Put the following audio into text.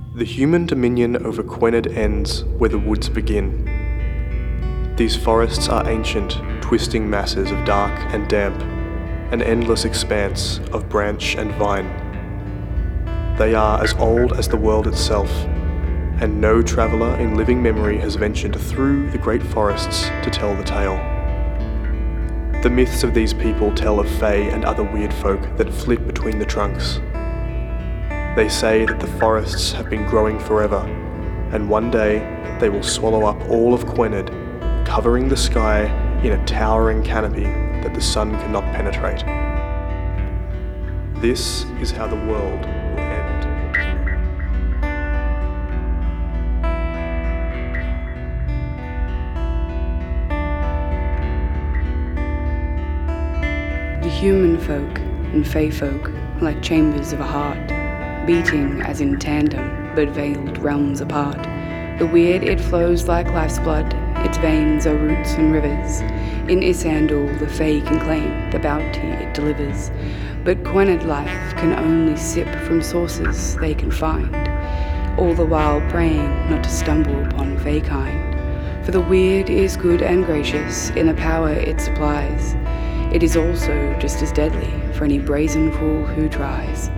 The human dominion over Gwynedd ends where the woods begin. These forests are ancient, twisting masses of dark and damp, an endless expanse of branch and vine. They are as old as the world itself, and no traveller in living memory has ventured through the great forests to tell the tale. The myths of these people tell of fae and other weird folk that flit between the trunks. They say that the forests have been growing forever, and one day they will swallow up all of Gwynedd, covering the sky in a towering canopy that the sun cannot penetrate. This is how the world will end. The human folk and fae folk are like chambers of a heart, beating as in tandem, but veiled realms apart. The weird it flows like life's blood, its veins are roots and rivers. In Isandul the fae can claim the bounty it delivers, but Gwynedd life can only sip from sources they can find, all the while praying not to stumble upon fae kind. For the weird is good and gracious in the power it supplies. It is also just as deadly for any brazen fool who tries.